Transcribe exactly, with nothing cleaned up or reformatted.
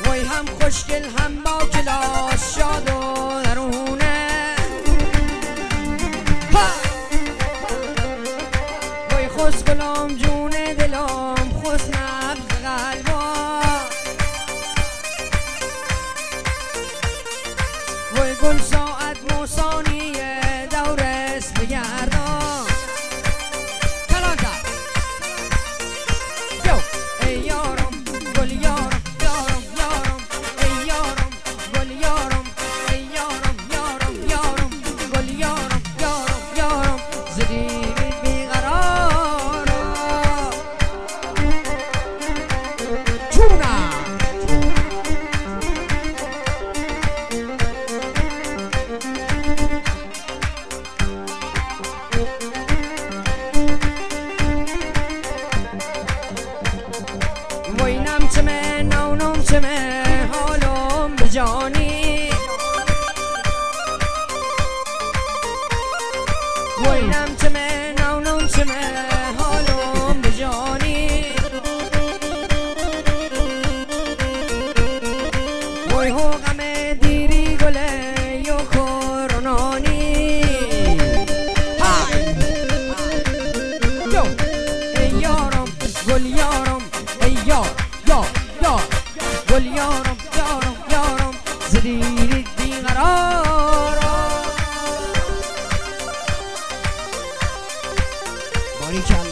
وای هم خوشگل هم با کلاس شاد و درونه وای خوش گلام جون دلم خوش نبض قلبا وای گل ساعت موسانیه دورست بگردم کلانجا یو ای یارم گل یارم یارم یارم ای یارم گل یارم ای یارم یارم یارم گل یارم یارم یارم زدی بیقرارم چونم وای نم چمه نونم چمه حالم بجانی وای نم چمه نونم چمه حالم بجانی وای هو غم دیری گله یو کرونانی های یو ای یارم گل یارم ای یار یار یار گل یارم یارم یارم زدیری بیقرارم باریکلا